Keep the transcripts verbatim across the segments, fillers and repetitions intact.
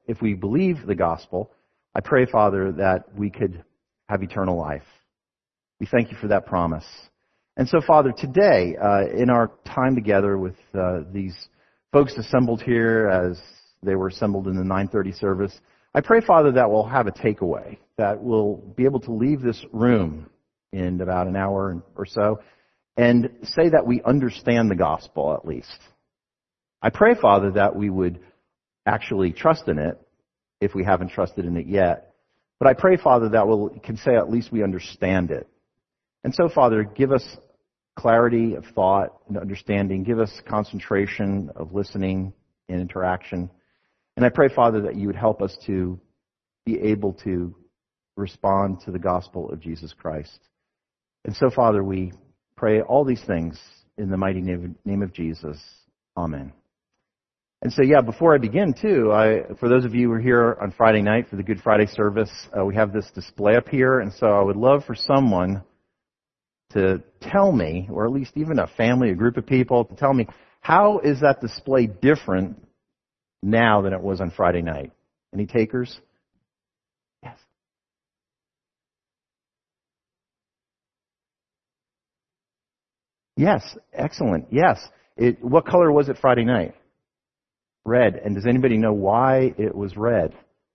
if we believe the gospel, I pray, Father, that we could have eternal life. We thank you for that promise. And so, Father, today, uh, in our time together with uh, these folks assembled here as they were assembled in the nine thirty service, I pray, Father, that we'll have a takeaway, that we'll be able to leave this room in about an hour or so and say that we understand the gospel at least. I pray, Father, that we would actually trust in it if we haven't trusted in it yet. But I pray, Father, that we can say at least we understand it. And so, Father, give us clarity of thought and understanding. Give us concentration of listening and interaction. And I pray, Father, that you would help us to be able to respond to the gospel of Jesus Christ. And so, Father, we pray all these things in the mighty name of Jesus. Amen. And so, yeah, before I begin, too, I, for those of you who are here on Friday night for the Good Friday service, uh, we have this display up here. And so I would love for someone to tell me, or at least even a family, a group of people, to tell me, how is that display different now than it was on Friday night? Any takers? Yes. Yes, excellent. Yes. It, what color was it Friday night? Red. And does anybody know why it was red?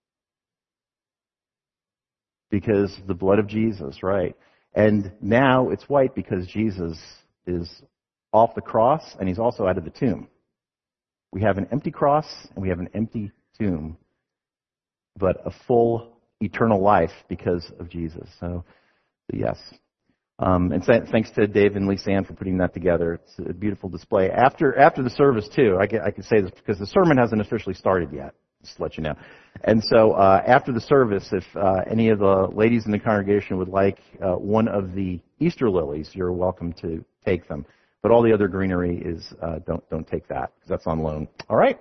Because of the blood of Jesus, right? And now it's white because Jesus is off the cross and he's also out of the tomb. We have an empty cross and we have an empty tomb, but a full eternal life because of Jesus. So, yes. Um, and thanks to Dave and Lisa Ann for putting that together. It's a beautiful display. After after the service, too, I can, I can say this because the sermon hasn't officially started yet, just to let you know. And so uh, after the service, if uh, any of the ladies in the congregation would like uh, one of the Easter lilies, you're welcome to take them. But all the other greenery is, uh, don't don't take that, because that's on loan. All right?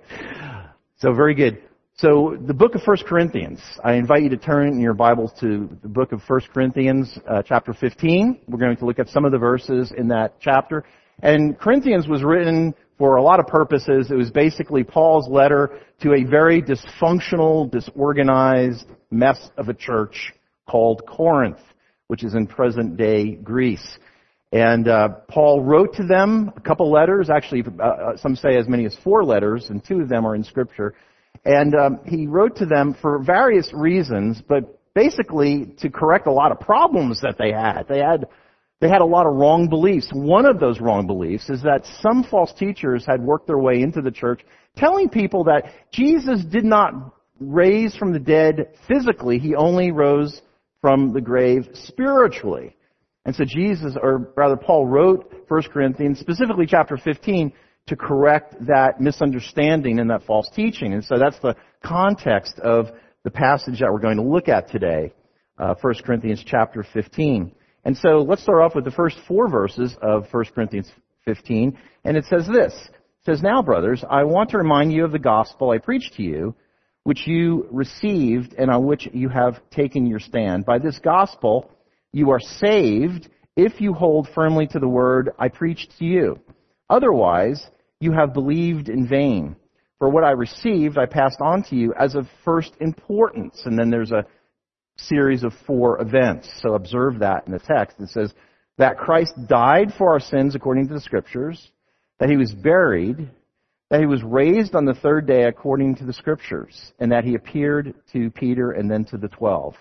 So very good. So the book of First Corinthians. I invite you to turn in your Bibles to the book of First Corinthians, uh, chapter fifteen. We're going to look at some of the verses in that chapter. And Corinthians was written for a lot of purposes. It was basically Paul's letter to a very dysfunctional, disorganized mess of a church called Corinth, which is in present-day Greece. And uh, Paul wrote to them a couple letters, actually uh, some say as many as four letters, and two of them are in Scripture. And um, he wrote to them for various reasons, but basically to correct a lot of problems that they had. They had they had a lot of wrong beliefs. One of those wrong beliefs is that some false teachers had worked their way into the church, telling people that Jesus did not raise from the dead physically. He only rose from the grave spiritually. And so Jesus, or rather Paul, wrote First Corinthians, specifically chapter fifteen, to correct that misunderstanding and that false teaching. And so that's the context of the passage that we're going to look at today, uh, First Corinthians chapter fifteen. And so let's start off with the first four verses of First Corinthians fifteen. And it says this. It says, "Now, brothers, I want to remind you of the gospel I preached to you, which you received and on which you have taken your stand. By this gospel you are saved if you hold firmly to the word I preached to you. Otherwise, you have believed in vain. For what I received, I passed on to you as of first importance." And then there's a series of four events. So observe that in the text. It says that Christ died for our sins according to the Scriptures, that He was buried, that He was raised on the third day according to the Scriptures, and that He appeared to Peter and then to the twelve.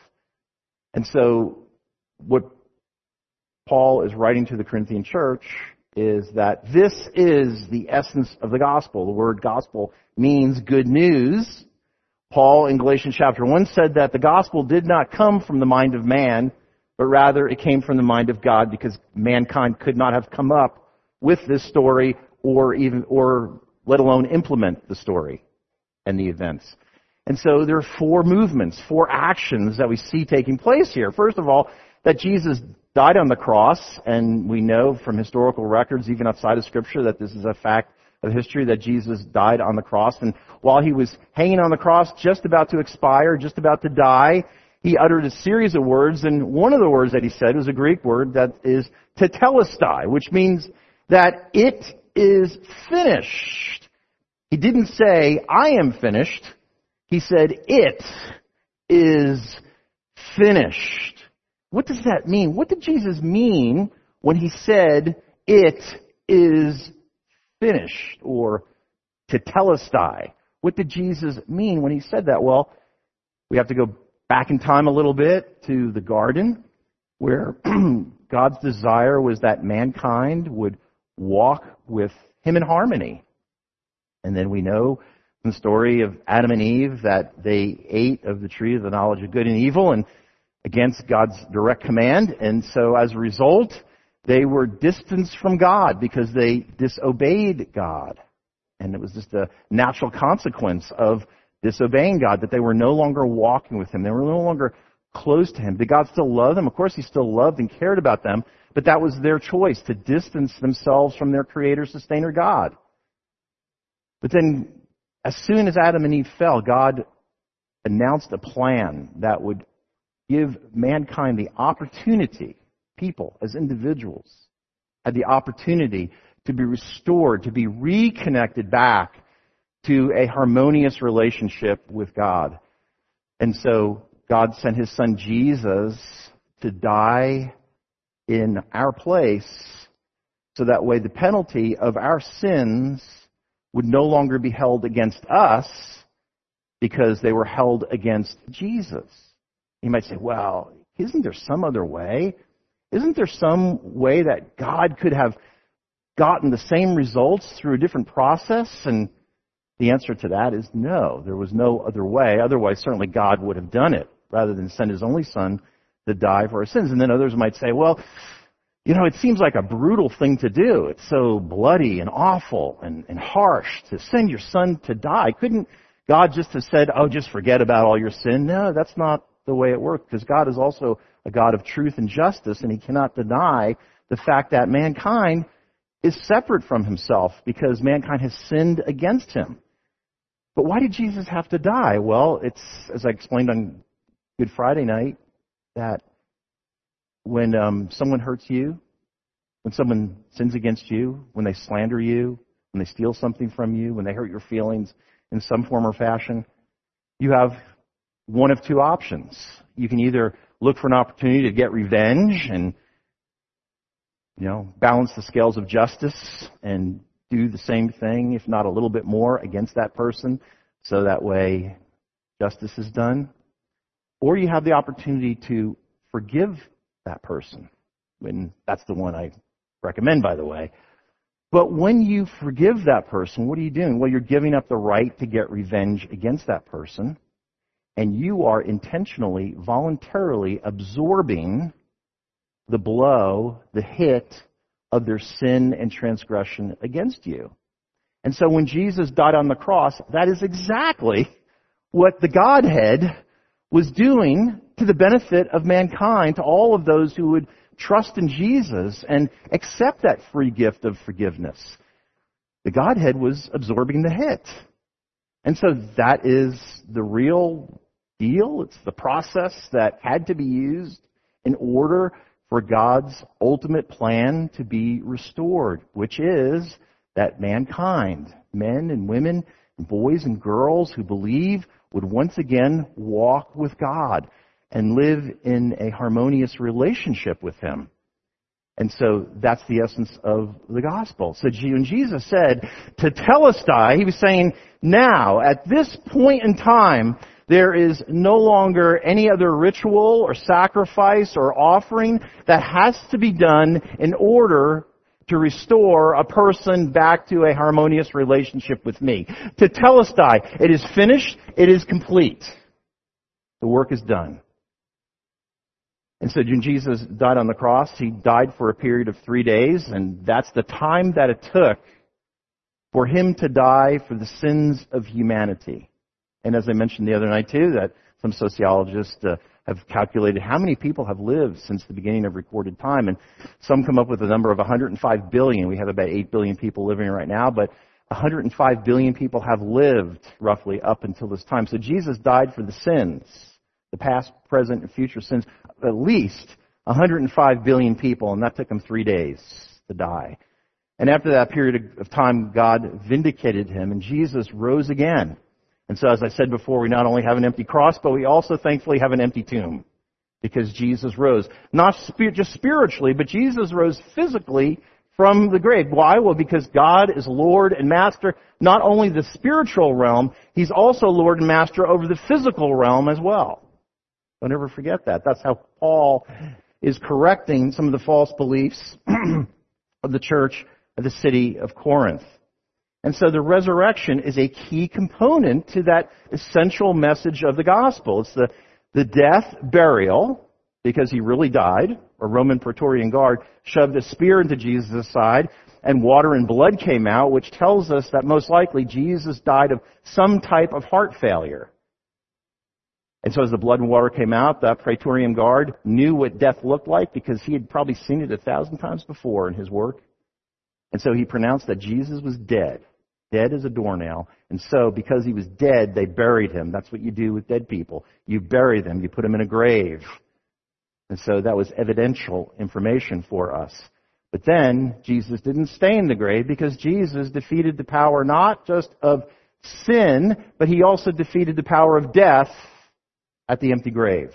And so what Paul is writing to the Corinthian church is that this is the essence of the gospel. The word gospel means good news. Paul in Galatians chapter one said that the gospel did not come from the mind of man, but rather it came from the mind of God, because mankind could not have come up with this story or even, or let alone implement the story and the events. And so there are four movements, four actions that we see taking place here. First of all, that Jesus died on the cross, and we know from historical records, even outside of Scripture, that this is a fact of history, that Jesus died on the cross. And while He was hanging on the cross, just about to expire, just about to die, He uttered a series of words, and one of the words that He said was a Greek word that is tetelestai, which means that it is finished. He didn't say, "I am finished." He said, "It is finished." What does that mean? What did Jesus mean when he said, "It is finished," or tetelestai? What did Jesus mean when he said that? Well, we have to go back in time a little bit to the garden, where God's desire was that mankind would walk with him in harmony. And then we know from the story of Adam and Eve that they ate of the tree of the knowledge of good and evil, and against God's direct command. And so as a result, they were distanced from God because they disobeyed God. And it was just a natural consequence of disobeying God, that they were no longer walking with him. They were no longer close to him. Did God still love them? Of course he still loved and cared about them, but that was their choice, to distance themselves from their creator, sustainer God. But then, as soon as Adam and Eve fell, God announced a plan that would give mankind the opportunity, people as individuals, had the opportunity to be restored, to be reconnected back to a harmonious relationship with God. And so God sent his son Jesus to die in our place, so that way the penalty of our sins would no longer be held against us, because they were held against Jesus. You might say, well, isn't there some other way? Isn't there some way that God could have gotten the same results through a different process? And the answer to that is no. There was no other way. Otherwise, certainly God would have done it, rather than send his only son to die for our sins. And then others might say, well, you know, it seems like a brutal thing to do. It's so bloody and awful and, and harsh to send your son to die. Couldn't God just have said, oh, just forget about all your sin? No, that's not the way it works, because God is also a God of truth and justice, and he cannot deny the fact that mankind is separate from himself because mankind has sinned against him. But why did Jesus have to die? Well, it's, as I explained on Good Friday night, that when um, someone hurts you, when someone sins against you, when they slander you, when they steal something from you, when they hurt your feelings in some form or fashion, you have one of two options. You can either look for an opportunity to get revenge and, you know, balance the scales of justice and do the same thing, if not a little bit more, against that person, so that way justice is done. Or you have the opportunity to forgive that person. When that's the one I recommend, by the way. But when you forgive that person, what are you doing? Well, you're giving up the right to get revenge against that person, and you are intentionally, voluntarily absorbing the blow, the hit of their sin and transgression against you. And so when Jesus died on the cross, that is exactly what the Godhead was doing to the benefit of mankind, to all of those who would trust in Jesus and accept that free gift of forgiveness. The Godhead was absorbing the hit. And so that is the real deal. It's the process that had to be used in order for God's ultimate plan to be restored, which is that mankind, men and women, boys and girls who believe, would once again walk with God and live in a harmonious relationship with him. And so that's the essence of the gospel. So when Jesus said, tetelestai, he was saying, now, at this point in time, there is no longer any other ritual or sacrifice or offering that has to be done in order to restore a person back to a harmonious relationship with me. Tetelestai, it is finished, it is complete. The work is done. And so when Jesus died on the cross, he died for a period of three days, and that's the time that it took for him to die for the sins of humanity. And as I mentioned the other night too, that some sociologists uh, have calculated how many people have lived since the beginning of recorded time, and some come up with a number of one hundred five billion. We have about eight billion people living right now, but one hundred five billion people have lived roughly up until this time. So Jesus died for the sins, the past, present, and future sins, at least one hundred five billion people, and that took him three days to die. And after that period of time, God vindicated him, and Jesus rose again. And so, as I said before, we not only have an empty cross, but we also thankfully have an empty tomb. Because Jesus rose. Not just spiritually, but Jesus rose physically from the grave. Why? Well, because God is Lord and Master, not only the spiritual realm, He's also Lord and Master over the physical realm as well. Don't ever forget that. That's how Paul is correcting some of the false beliefs of the church of the city of Corinth. And so the resurrection is a key component to that essential message of the gospel. It's the The death, burial, because he really died. A Roman Praetorian guard shoved a spear into Jesus' side, and water and blood came out, which tells us that most likely Jesus died of some type of heart failure. And so as the blood and water came out, that Praetorian guard knew what death looked like because he had probably seen it a thousand times before in his work. And so he pronounced that Jesus was dead. Dead as a doornail. And so, because he was dead, they buried him. That's what you do with dead people. You bury them. You put them in a grave. And so that was evidential information for us. But then, Jesus didn't stay in the grave because Jesus defeated the power not just of sin, but He also defeated the power of death at the empty grave.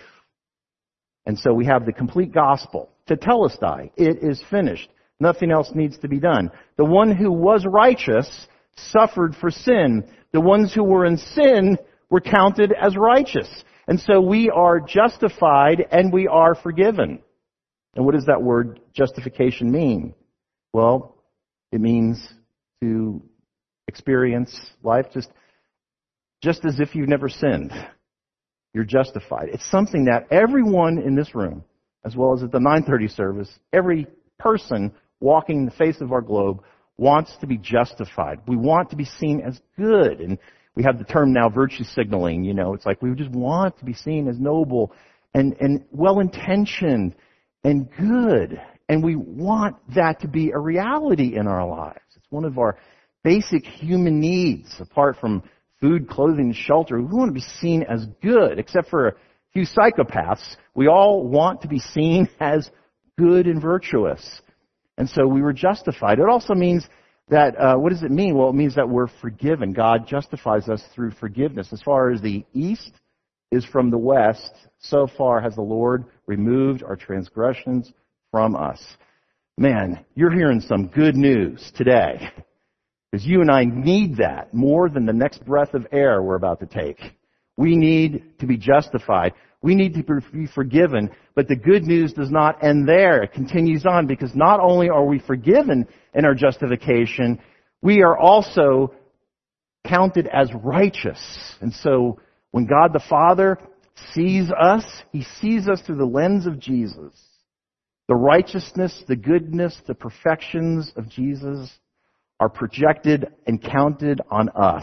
And so we have the complete gospel. Tetelestai. It is finished. Nothing else needs to be done. The one who was righteous suffered for sin. The ones who were in sin were counted as righteous. And so we are justified and we are forgiven. And what does that word justification mean? Well, it means to experience life just, just as if you've never sinned. You're justified. It's something that everyone in this room, as well as at the nine thirty service, every person walking the face of our globe wants to be justified. We want to be seen as good. And we have the term now virtue signaling. You know, it's like we just want to be seen as noble and, and well-intentioned and good. And we want that to be a reality in our lives. It's one of our basic human needs, apart from food, clothing, shelter. We want to be seen as good, except for a few psychopaths. We all want to be seen as good and virtuous. And so we were justified. It also means that, uh, what does it mean? Well, it means that we're forgiven. God justifies us through forgiveness. As far as the east is from the west, so far has the Lord removed our transgressions from us. Man, you're hearing some good news today. Because you and I need that more than the next breath of air we're about to take. We need to be justified. We need to be forgiven. But the good news does not end there. It continues on, because not only are we forgiven in our justification, we are also counted as righteous. And so when God the Father sees us, He sees us through the lens of Jesus. The righteousness, the goodness, the perfections of Jesus are projected and counted on us.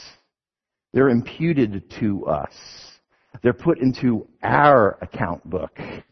They're imputed to us. They're put into our account book.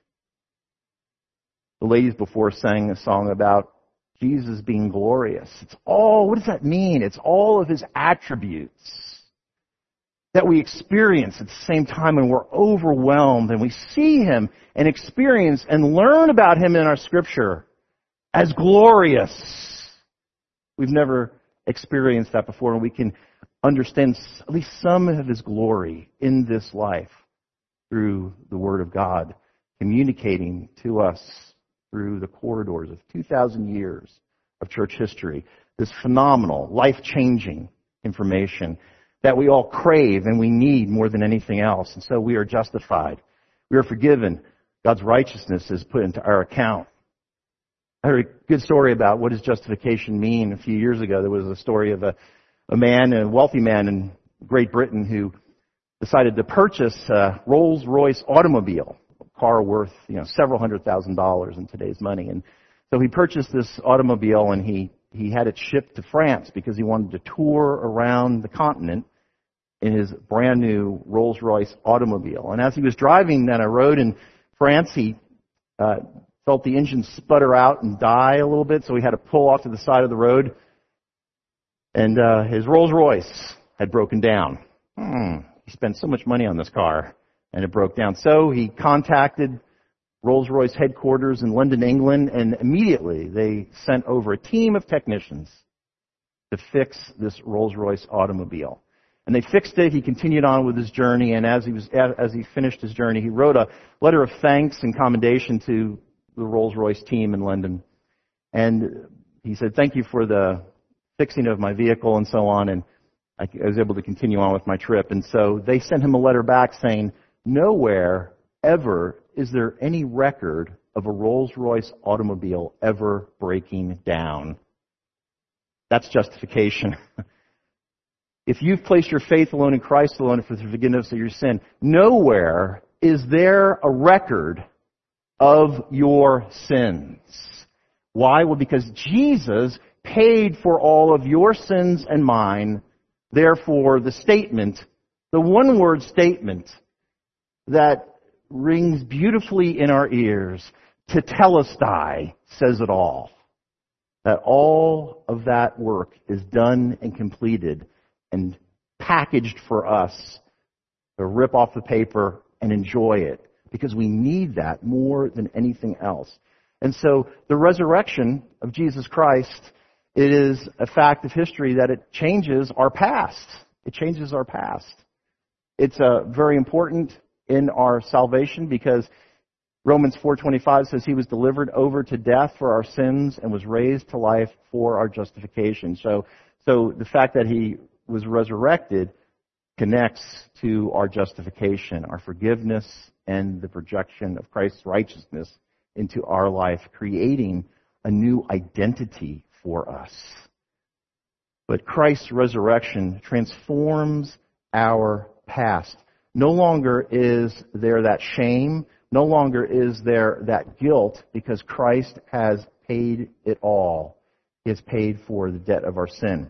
The ladies before sang a song about Jesus being glorious. It's all, what does that mean? It's all of His attributes that we experience at the same time, and we're overwhelmed, and we see Him and experience and learn about Him in our Scripture as glorious. We've never experienced that before, and we can understand at least some of His glory in this life through the Word of God, communicating to us through the corridors of two thousand years of church history, this phenomenal, life-changing information that we all crave and we need more than anything else. And so we are justified. We are forgiven. God's righteousness is put into our account. I heard a good story about what does justification mean. A few years ago, there was a story of a, a man, a wealthy man in Great Britain, who decided to purchase a Rolls-Royce automobile, a car worth, you know, several hundred thousand dollars in today's money. And so he purchased this automobile, and he, he had it shipped to France because he wanted to tour around the continent in his brand new Rolls-Royce automobile. And as he was driving down a road in France, he uh, felt the engine sputter out and die a little bit, so he had to pull off to the side of the road. And uh, his Rolls-Royce had broken down. Hmm. He spent so much money on this car, and it broke down. So he contacted Rolls-Royce headquarters in London, England, and immediately they sent over a team of technicians to fix this Rolls-Royce automobile. And they fixed it. He continued on with his journey, and as he was as he finished his journey, he wrote a letter of thanks and commendation to the Rolls-Royce team in London. And he said, "Thank you for the fixing of my vehicle," and so on. And I was able to continue on with my trip. And so they sent him a letter back saying, "Nowhere ever is there any record of a Rolls-Royce automobile ever breaking down." That's justification. If you've placed your faith alone in Christ alone for the forgiveness of your sin, nowhere is there a record of your sins. Why? Well, because Jesus paid for all of your sins and mine. Therefore, the statement, the one-word statement that rings beautifully in our ears, tetelestai, says it all. That all of that work is done and completed and packaged for us to rip off the paper and enjoy it, because we need that more than anything else. And so the resurrection of Jesus Christ, it is a fact of history that it changes our past. It changes our past. It's uh, very important in our salvation, because Romans four twenty-five says he was delivered over to death for our sins and was raised to life for our justification. So, so the fact that he was resurrected connects to our justification, our forgiveness, and the projection of Christ's righteousness into our life, creating a new identity for us. But Christ's resurrection transforms our past. No longer is there that shame. No longer is there that guilt, because Christ has paid it all. He has paid for the debt of our sin.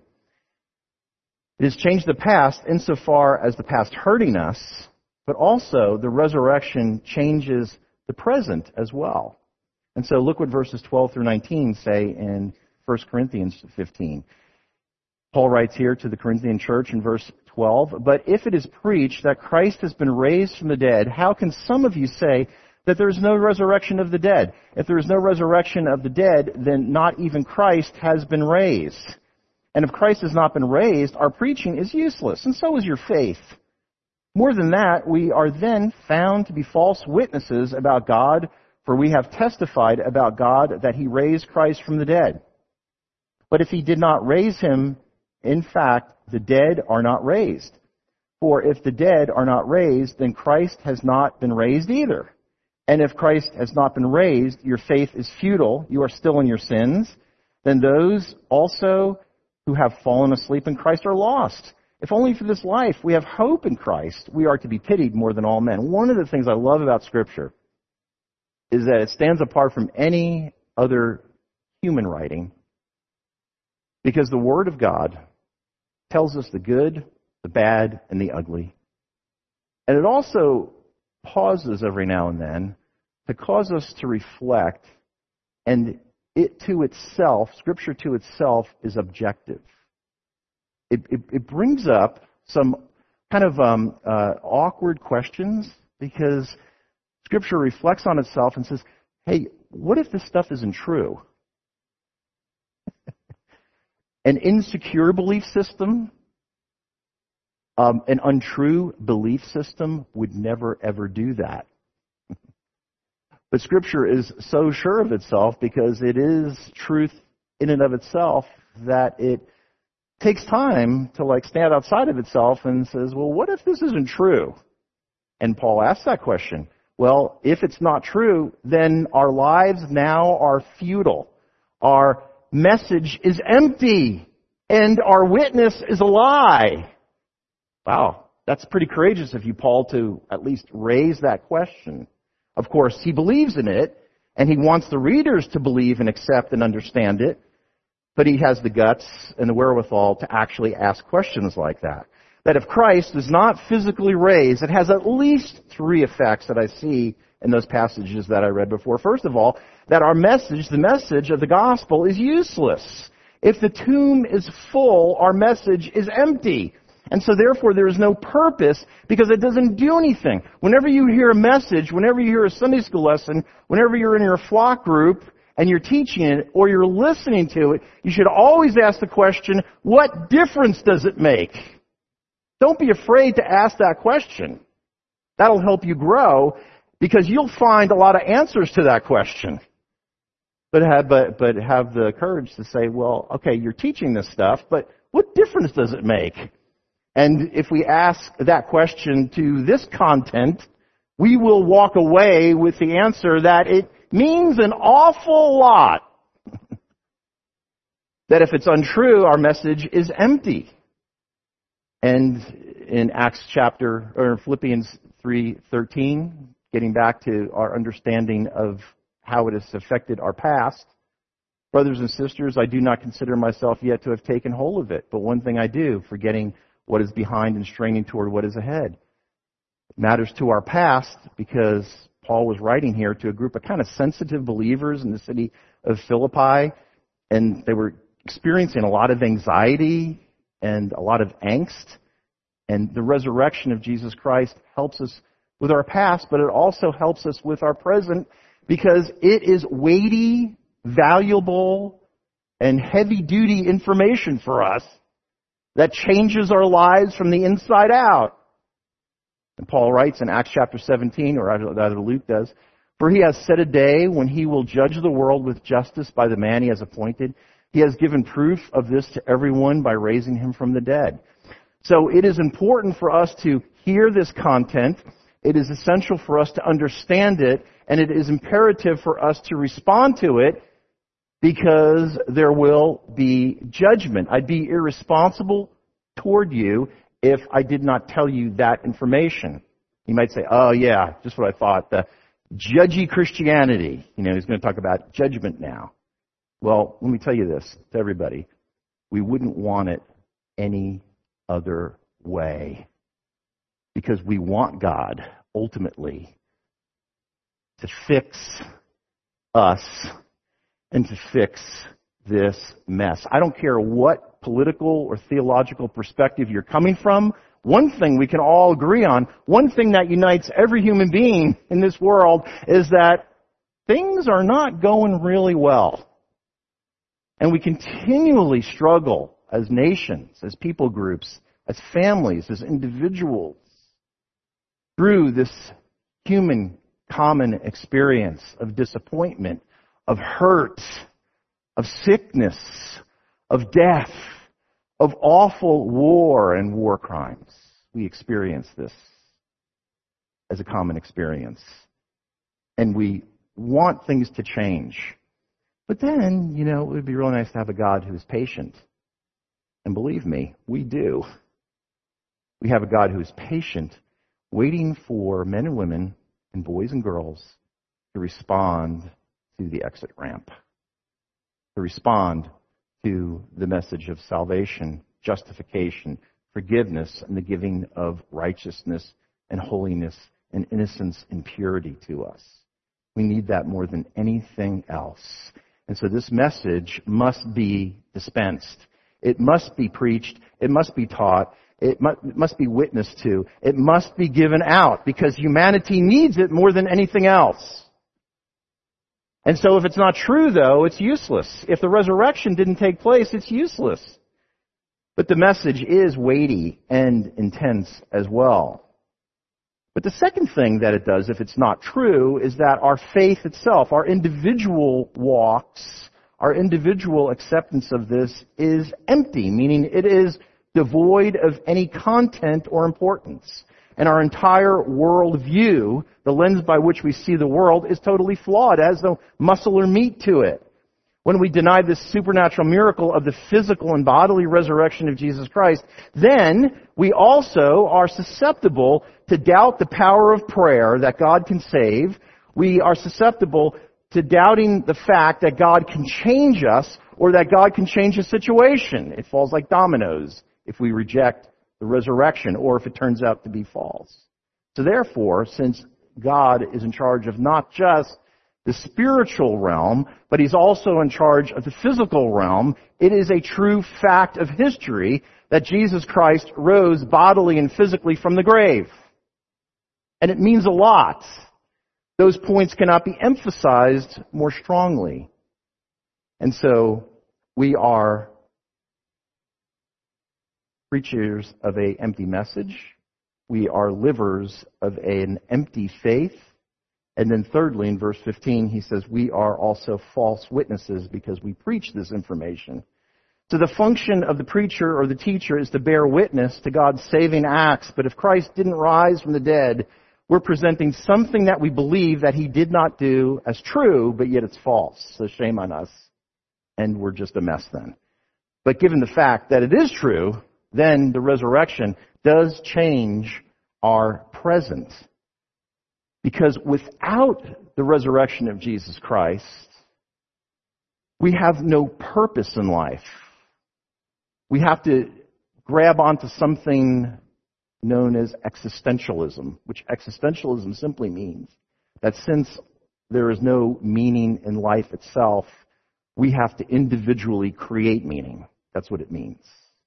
It has changed the past insofar as the past hurting us, but also the resurrection changes the present as well. And so look what verses twelve through nineteen say in First Corinthians fifteen. Paul writes here to the Corinthian church in verse twelve, "But if it is preached that Christ has been raised from the dead, how can some of you say that there is no resurrection of the dead? If there is no resurrection of the dead, then not even Christ has been raised. And if Christ has not been raised, our preaching is useless, and so is your faith. More than that, we are then found to be false witnesses about God, for we have testified about God that He raised Christ from the dead. But if He did not raise Him, in fact, the dead are not raised. For if the dead are not raised, then Christ has not been raised either. And if Christ has not been raised, your faith is futile, you are still in your sins. Then those also who have fallen asleep in Christ are lost. If only for this life we have hope in Christ, we are to be pitied more than all men." One of the things I love about Scripture is that it stands apart from any other human writing, because the Word of God tells us the good, the bad, and the ugly. And it also pauses every now and then to cause us to reflect, and it to itself, Scripture to itself, is objective. It, it, it brings up some kind of um, uh, awkward questions, because Scripture reflects on itself and says, hey, what if this stuff isn't true? An insecure belief system, um, an untrue belief system would never, ever do that. But Scripture is so sure of itself, because it is truth in and of itself, that it takes time to like stand outside of itself and says, well, what if this isn't true? And Paul asks that question. Well, if it's not true, then our lives now are futile. Our message is empty, and our witness is a lie. Wow, that's pretty courageous of you, Paul, to at least raise that question. Of course, he believes in it, and he wants the readers to believe and accept and understand it, but he has the guts and the wherewithal to actually ask questions like that. That if Christ is not physically raised, it has at least three effects that I see in those passages that I read before. First of all, that our message, the message of the gospel, is useless. If the tomb is full, our message is empty. And so therefore there is no purpose, because it doesn't do anything. Whenever you hear a message, whenever you hear a Sunday school lesson, whenever you're in your flock group and you're teaching it or you're listening to it, you should always ask the question, what difference does it make? Don't be afraid to ask that question. That'll help you grow because you'll find a lot of answers to that question. But have, but, but have the courage to say, well, okay, you're teaching this stuff, but what difference does it make? And if we ask that question to this content, we will walk away with the answer that it means an awful lot. That if it's untrue, our message is empty. And in Acts chapter, or Philippians three thirteen, getting back to our understanding of how it has affected our past, brothers and sisters, I do not consider myself yet to have taken hold of it. But one thing I do, forgetting what is behind and straining toward what is ahead. It matters to our past because Paul was writing here to a group of kind of sensitive believers in the city of Philippi, and they were experiencing a lot of anxiety and a lot of angst. And the resurrection of Jesus Christ helps us with our past, but it also helps us with our present because it is weighty, valuable, and heavy-duty information for us that changes our lives from the inside out. And Paul writes in Acts chapter seventeen, or rather Luke does, "For he has set a day when he will judge the world with justice by the man he has appointed. He has given proof of this to everyone by raising him from the dead." So it is important for us to hear this content. It is essential for us to understand it, and it is imperative for us to respond to it because there will be judgment. I'd be irresponsible toward you if I did not tell you that information. You might say, oh yeah, just what I thought. The judgy Christianity. You know, he's going to talk about judgment now. Well, let me tell you this to everybody. We wouldn't want it any other way. Because we want God, ultimately, to fix us and to fix this mess. I don't care what political or theological perspective you're coming from. One thing we can all agree on, one thing that unites every human being in this world is that things are not going really well. And we continually struggle as nations, as people groups, as families, as individuals, through this human common experience of disappointment, of hurt, of sickness, of death, of awful war and war crimes. We experience this as a common experience. And we want things to change. But then, you know, it would be really nice to have a God who is patient. And believe me, we do. We have a God who is patient, waiting for men and women and boys and girls to respond to the exit ramp, to respond to the message of salvation, justification, forgiveness, and the giving of righteousness and holiness and innocence and purity to us. We need that more than anything else. And so this message must be dispensed. It must be preached. It must be taught. It must be witnessed to. It must be given out because humanity needs it more than anything else. And so if it's not true, though, it's useless. If the resurrection didn't take place, it's useless. But the message is weighty and intense as well. But the second thing that it does, if it's not true, is that our faith itself, our individual walks, our individual acceptance of this is empty, meaning it is devoid of any content or importance. And our entire worldview, the lens by which we see the world, is totally flawed, has no muscle or meat to it. When we deny this supernatural miracle of the physical and bodily resurrection of Jesus Christ, then we also are susceptible to doubt the power of prayer that God can save. We are susceptible to doubting the fact that God can change us or that God can change a situation. It falls like dominoes if we reject the resurrection or if it turns out to be false. So therefore, since God is in charge of not just the spiritual realm, but He's also in charge of the physical realm, it is a true fact of history that Jesus Christ rose bodily and physically from the grave. And it means a lot. Those points cannot be emphasized more strongly. And so we are preachers of an empty message. We are livers of an empty faith. And then thirdly, in verse fifteen, he says, we are also false witnesses because we preach this information. So the function of the preacher or the teacher is to bear witness to God's saving acts. But if Christ didn't rise from the dead, we're presenting something that we believe that he did not do as true, but yet it's false. So shame on us. And we're just a mess then. But given the fact that it is true, then the resurrection does change our present. Because without the resurrection of Jesus Christ, we have no purpose in life. We have to grab onto something known as existentialism, which existentialism simply means that since there is no meaning in life itself, we have to individually create meaning. That's what it means.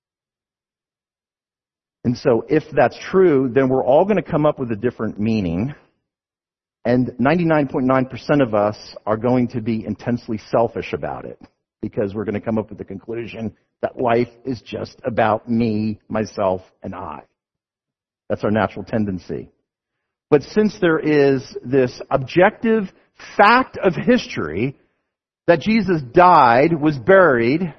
And so if that's true, then we're all going to come up with a different meaning. And ninety-nine point nine percent of us are going to be intensely selfish about it, because we're going to come up with the conclusion that life is just about me, myself, and I. That's our natural tendency. But since there is this objective fact of history that Jesus died, was buried,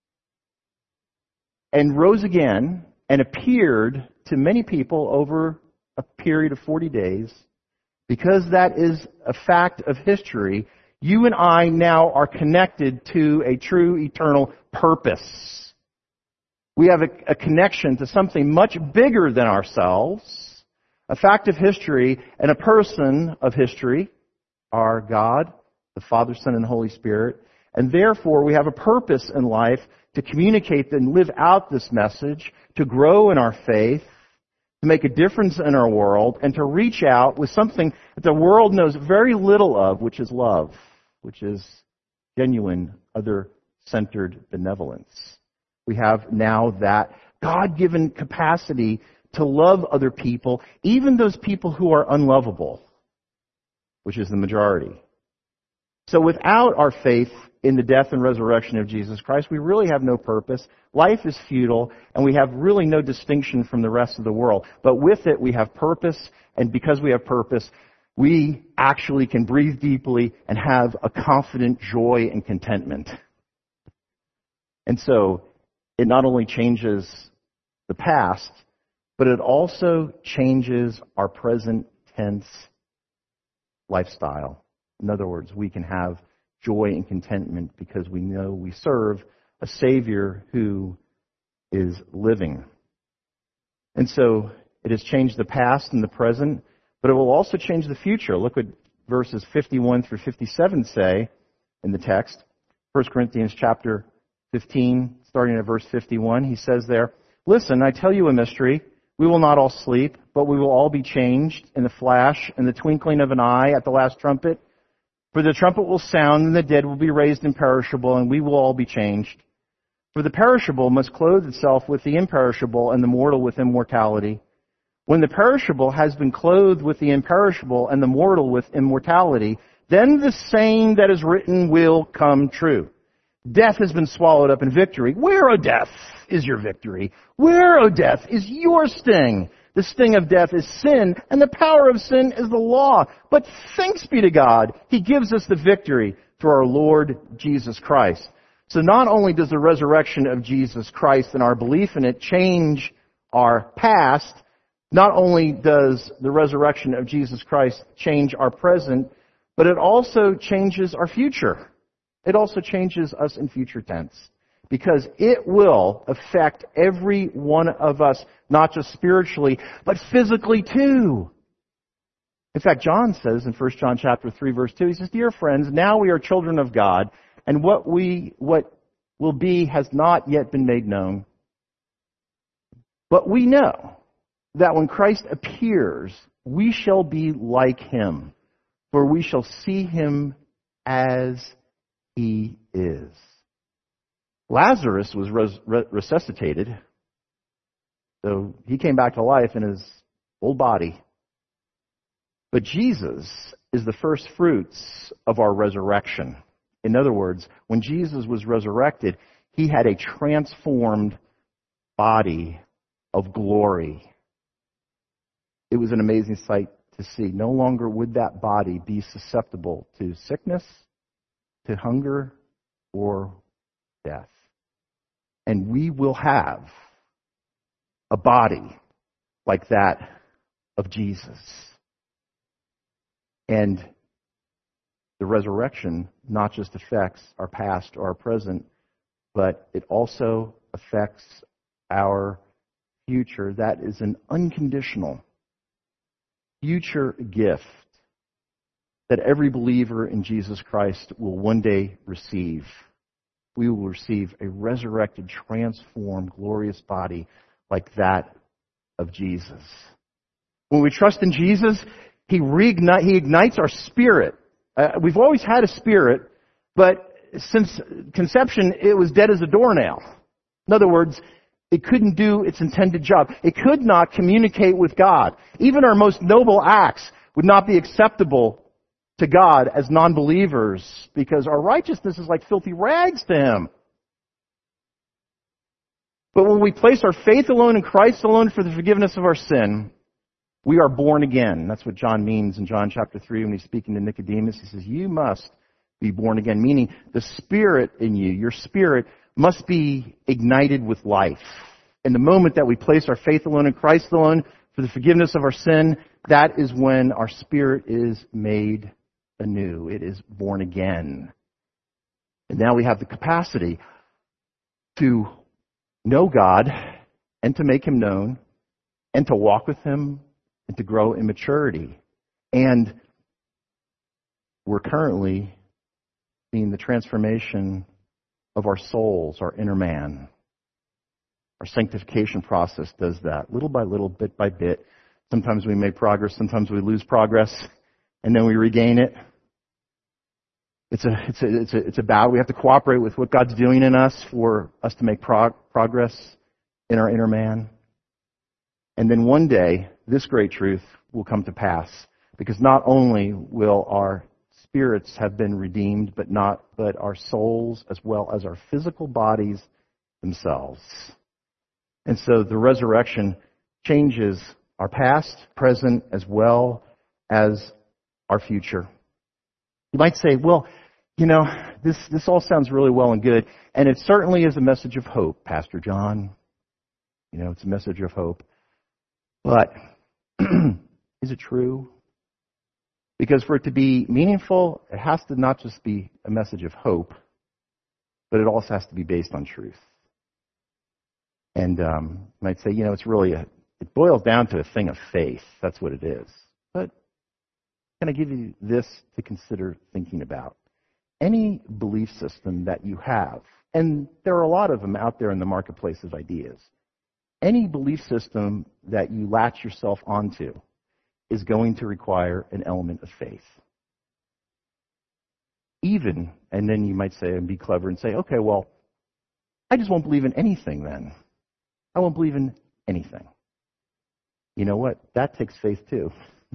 and rose again, and appeared to many people over a period of forty days, because that is a fact of history, you and I now are connected to a true eternal purpose. We have a, a connection to something much bigger than ourselves, a fact of history, and a person of history, our God, the Father, Son, and Holy Spirit. And therefore, we have a purpose in life to communicate and live out this message, to grow in our faith, to make a difference in our world, and to reach out with something that the world knows very little of, which is love, which is genuine, other-centered benevolence. We have now that God-given capacity to love other people, even those people who are unlovable, which is the majority. So without our faith in the death and resurrection of Jesus Christ, we really have no purpose. Life is futile, and we have really no distinction from the rest of the world. But with it, we have purpose, and because we have purpose, we actually can breathe deeply and have a confident joy and contentment. And so, it not only changes the past, but it also changes our present tense lifestyle. In other words, we can have joy and contentment because we know we serve a Savior who is living. And so it has changed the past and the present, but it will also change the future. Look what verses fifty-one through fifty-seven say in the text. First Corinthians chapter fifteen, starting at verse fifty-one, he says there, "Listen, I tell you a mystery. We will not all sleep, but we will all be changed in the flash, in the twinkling of an eye, at the last trumpet. For the trumpet will sound, and the dead will be raised imperishable, and we will all be changed. For the perishable must clothe itself with the imperishable, and the mortal with immortality. When the perishable has been clothed with the imperishable, and the mortal with immortality, then the saying that is written will come true. Death has been swallowed up in victory. Where, O death, is your victory? Where, O death, is your sting? The sting of death is sin, and the power of sin is the law. But thanks be to God, He gives us the victory through our Lord Jesus Christ." So not only does the resurrection of Jesus Christ and our belief in it change our past, not only does the resurrection of Jesus Christ change our present, but it also changes our future. It also changes us in future tense, because it will affect every one of us, not just spiritually, but physically too. In fact, John says in First John chapter three, verse two, he says, "Dear friends, now we are children of God, and what we what will be has not yet been made known. But we know that when Christ appears, we shall be like Him, for we shall see Him as He is." Lazarus was res- resuscitated, so he came back to life in his old body. But Jesus is the first fruits of our resurrection. In other words, when Jesus was resurrected, He had a transformed body of glory. It was an amazing sight to see. No longer would that body be susceptible to sickness, to hunger, or death. And we will have a body like that of Jesus. And the resurrection not just affects our past or our present, but it also affects our future. That is an unconditional future gift that every believer in Jesus Christ will one day receive. We will receive a resurrected, transformed, glorious body like that of Jesus. When we trust in Jesus, He reignite, He ignites our spirit. Uh, we've always had a spirit, but since conception, it was dead as a doornail. In other words, it couldn't do its intended job. It could not communicate with God. Even our most noble acts would not be acceptable to God as non-believers because our righteousness is like filthy rags to Him. But when we place our faith alone in Christ alone for the forgiveness of our sin, we are born again. That's what John means in John chapter three when he's speaking to Nicodemus. He says, you must be born again, meaning the Spirit in you, your spirit, must be ignited with life. And the moment that we place our faith alone in Christ alone for the forgiveness of our sin, that is when our spirit is made anew. It is born again. And now we have the capacity to know God and to make Him known and to walk with Him and to grow in maturity. And we're currently seeing the transformation of our souls, our inner man. Our sanctification process does that, little by little, bit by bit. Sometimes we make progress, sometimes we lose progress, and then we regain it. It's a, it's a, it's a, it's a battle. We have to cooperate with what God's doing in us for us to make prog- progress in our inner man. And then one day, this great truth will come to pass, because not only will our spirits have been redeemed, but not, but our souls as well as our physical bodies themselves. And so the resurrection changes our past, present, as well as our future. You might say, well, you know, this, this all sounds really well and good, and it certainly is a message of hope, Pastor John. You know, it's a message of hope. But is it true? Because for it to be meaningful, it has to not just be a message of hope, but it also has to be based on truth. And um, you might say, you know, it's really a, it boils down to a thing of faith. That's what it is. But can I give you this to consider thinking about? Any belief system that you have, and there are a lot of them out there in the marketplace of ideas, any belief system that you latch yourself onto is going to require an element of faith. Even, and then you might say, and be clever and say, okay, well, I just won't believe in anything then. I won't believe in anything. You know what? That takes faith too.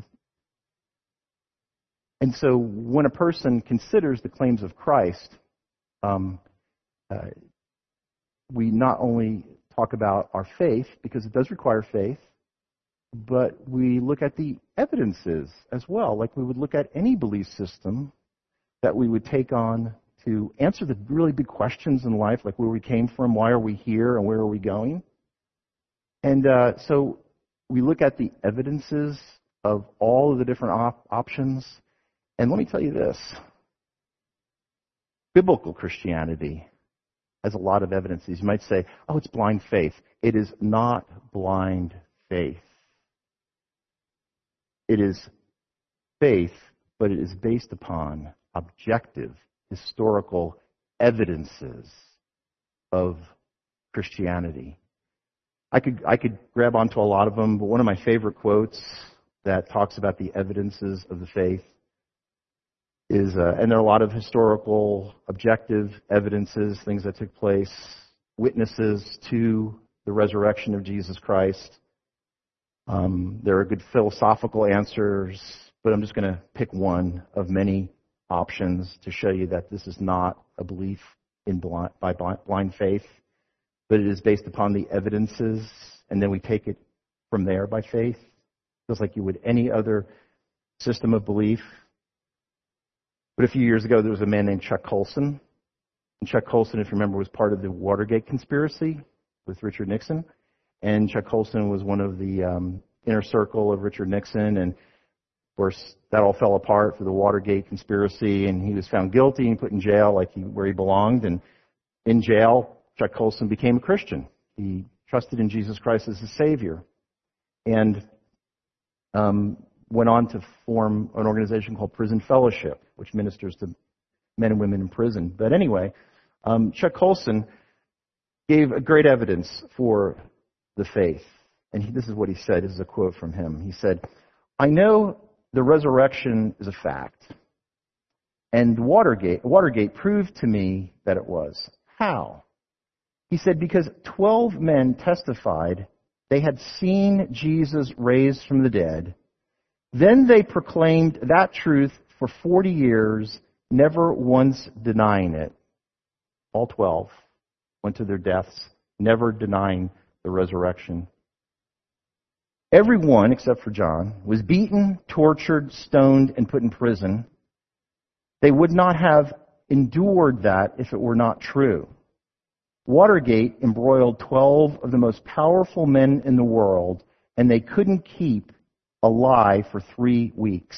And so when a person considers the claims of Christ, um, uh, we not only talk about our faith, because it does require faith, but we look at the evidences as well, like we would look at any belief system that we would take on to answer the really big questions in life, like where we came from, why are we here, and where are we going? And uh, so we look at the evidences of all of the different op- options. And let me tell you this. Biblical Christianity has a lot of evidences. You might say, oh, it's blind faith. It is not blind faith. It is faith, but it is based upon objective, historical evidences of Christianity. I could I could grab onto a lot of them, but one of my favorite quotes that talks about the evidences of the faith is, uh, and there are a lot of historical, objective evidences, things that took place, witnesses to the resurrection of Jesus Christ. Um, there are good philosophical answers, but I'm just going to pick one of many options to show you that this is not a belief in blind, by blind faith, but it is based upon the evidences and then we take it from there by faith, just like you would any other system of belief. But a few years ago, there was a man named Chuck Colson. And Chuck Colson, if you remember, was part of the Watergate conspiracy with Richard Nixon. And Chuck Colson was one of the um, inner circle of Richard Nixon. And, of course, that all fell apart for the Watergate conspiracy. And he was found guilty and put in jail like he, where he belonged. And in jail, Chuck Colson became a Christian. He trusted in Jesus Christ as his Savior. And um, went on to form an organization called Prison Fellowship, which ministers to men and women in prison. But anyway, um, Chuck Colson gave a great evidence for the faith. And he, this is what he said. This is a quote from him. He said, "I know the resurrection is a fact. And Watergate, Watergate proved to me that it was. How?" He said, "Because twelve men testified they had seen Jesus raised from the dead. Then they proclaimed that truth for forty years, never once denying it." All twelve went to their deaths, never denying the resurrection. Everyone, except for John, was beaten, tortured, stoned, and put in prison. They would not have endured that if it were not true. Watergate embroiled twelve of the most powerful men in the world, and they couldn't keep alive for three weeks.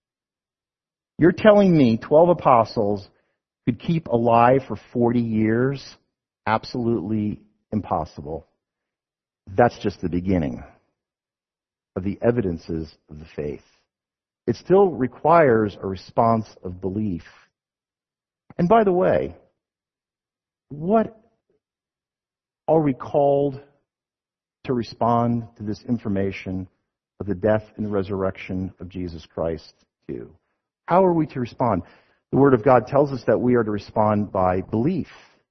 You're telling me twelve apostles could keep alive for forty years? Absolutely impossible. That's just the beginning of the evidences of the faith. It still requires a response of belief. And by the way, what are we called to respond to this information of the death and resurrection of Jesus Christ to? How are we to respond? The Word of God tells us that we are to respond by belief.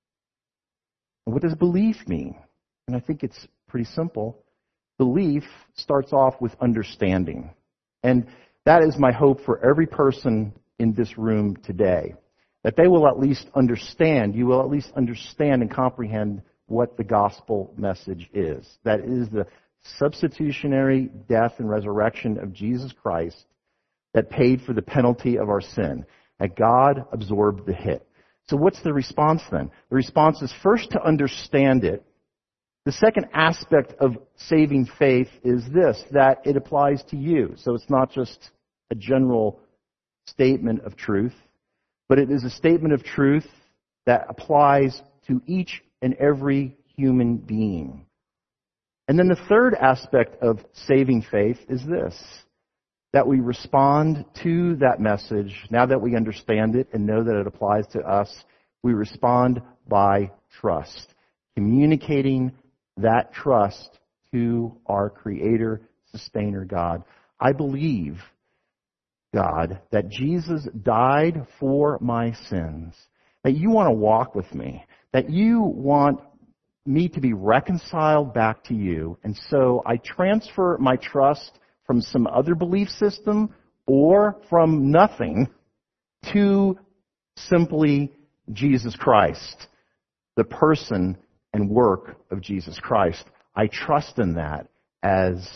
And what does belief mean? And I think it's pretty simple. Belief starts off with understanding. And that is my hope for every person in this room today. That they will at least understand, you will at least understand and comprehend what the gospel message is. That is the substitutionary death and resurrection of Jesus Christ that paid for the penalty of our sin. That God absorbed the hit. So what's the response then? The response is first to understand it. The second aspect of saving faith is this, that it applies to you. So it's not just a general statement of truth, but it is a statement of truth that applies to each and every human being. And then the third aspect of saving faith is this, that we respond to that message. Now that we understand it and know that it applies to us, we respond by trust, communicating that trust to our Creator, Sustainer God. I believe, God, that Jesus died for my sins, that you want to walk with me, that you want me to be reconciled back to you. And so I transfer my trust from some other belief system or from nothing to simply Jesus Christ, the person and work of Jesus Christ. I trust in that as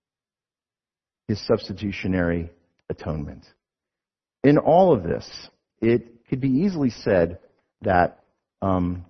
His substitutionary atonement. In all of this, it could be easily said that um,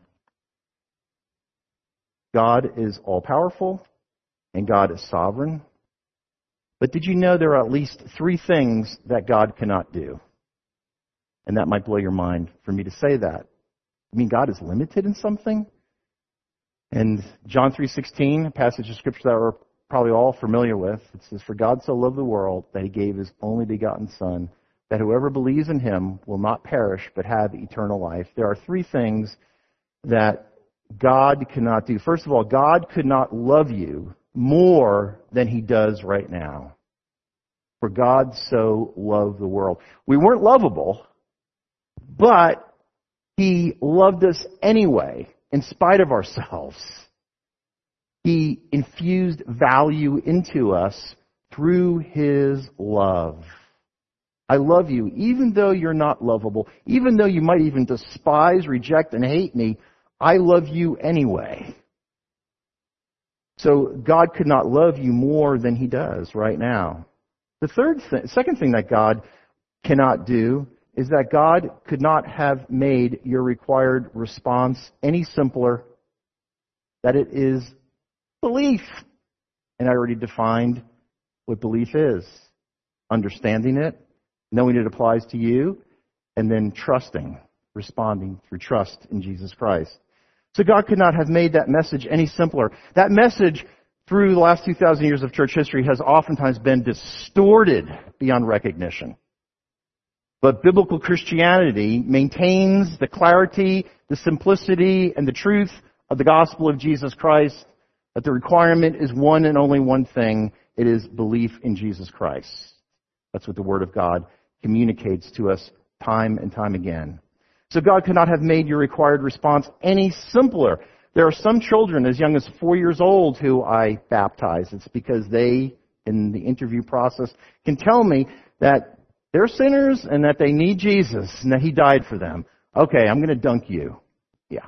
God is all-powerful and God is sovereign. But did you know there are at least three things that God cannot do? And that might blow your mind for me to say that. I mean, God is limited in something? And John three sixteen, a passage of Scripture that we're probably all familiar with, it says, "For God so loved the world that He gave His only begotten Son, that whoever believes in Him will not perish but have eternal life." There are three things that God cannot do. First of all, God could not love you more than He does right now. For God so loved the world. We weren't lovable, but He loved us anyway, in spite of ourselves. He infused value into us through His love. I love you, even though you're not lovable, even though you might even despise, reject, and hate me, I love you anyway. So God could not love you more than He does right now. The third thing, second thing that God cannot do is that God could not have made your required response any simpler. That it is belief. And I already defined what belief is. Understanding it, knowing it applies to you, and then trusting, responding through trust in Jesus Christ. So God could not have made that message any simpler. That message, through the last two thousand years of church history, has oftentimes been distorted beyond recognition. But biblical Christianity maintains the clarity, the simplicity, and the truth of the gospel of Jesus Christ, that the requirement is one and only one thing. It is belief in Jesus Christ. That's what the Word of God communicates to us time and time again. So God could not have made your required response any simpler. There are some children as young as four years old who I baptize. It's because they, in the interview process, can tell me that they're sinners and that they need Jesus and that He died for them. Okay, I'm going to dunk you. Yeah.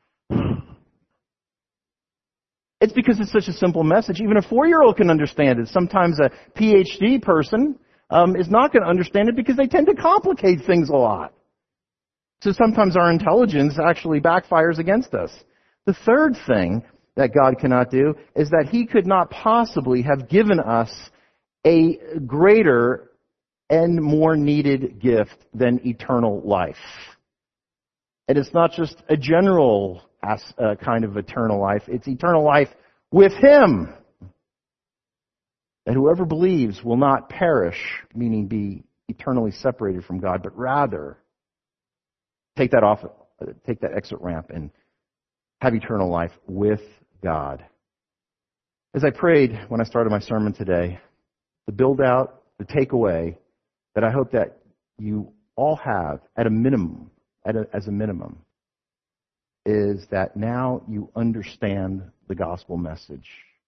It's because it's such a simple message. Even a four-year-old can understand it. Sometimes a P H D person um, is not going to understand it because they tend to complicate things a lot. So sometimes our intelligence actually backfires against us. The third thing that God cannot do is that He could not possibly have given us a greater and more needed gift than eternal life. And it's not just a general uh, kind of eternal life. It's eternal life with Him. That whoever believes will not perish, meaning be eternally separated from God, but rather take that off, take that exit ramp and have eternal life with God. As I prayed when I started my sermon today, the build out, the takeaway that I hope that you all have at a minimum, at a, as a minimum, is that now you understand the gospel message.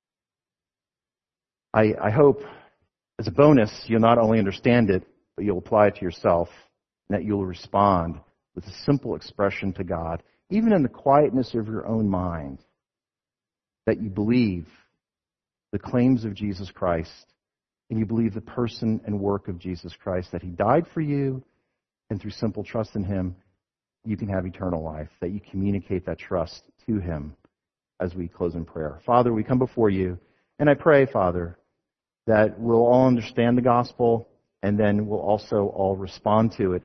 I, I hope, as a bonus, you'll not only understand it, but you'll apply it to yourself, and that you'll respond with a simple expression to God, even in the quietness of your own mind, that you believe the claims of Jesus Christ, and you believe the person and work of Jesus Christ, that He died for you, and through simple trust in Him, you can have eternal life, that you communicate that trust to Him as we close in prayer. Father, we come before You, and I pray, Father, that we'll all understand the gospel, and then we'll also all respond to it